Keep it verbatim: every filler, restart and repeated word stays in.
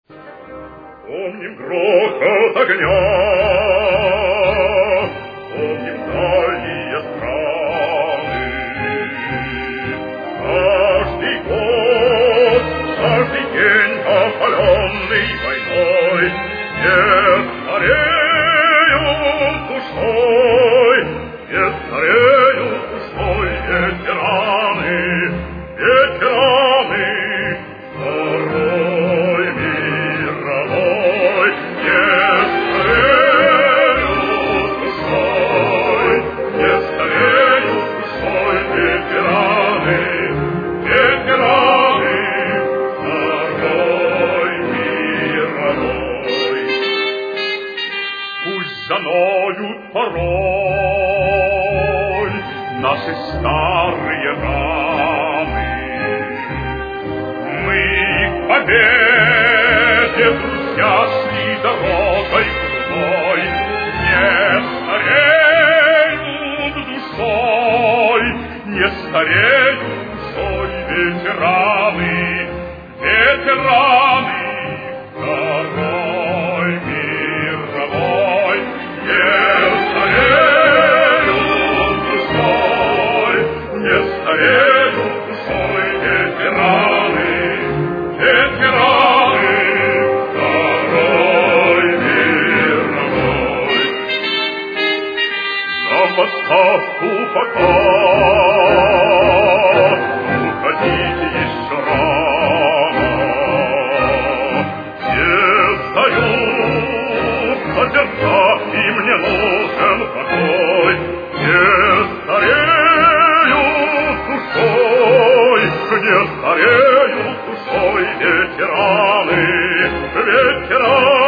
Помним грохот огня, помним дальние страны. Каждый год, каждый день, опаленный войной, не стареют душой, не стареют душой ветераны, ветераны Второй мировой. Не стареют душой, не стареют душой ветераны, ветераны Второй мировой. Пусть заноют порой наши старые раны, мы к победе, друзья, шли дорогой крутой, не стареют душой, не стареют душой ветераны, ветераны Второй мировой. Не стареют душой, не стареют душой ветераны, ветераны Второй мировой. На подставку пока уходите еще рано, не сдаются сердца, и мне нужен покой. Не стареют душой, не стареют душой ветераны, ветераны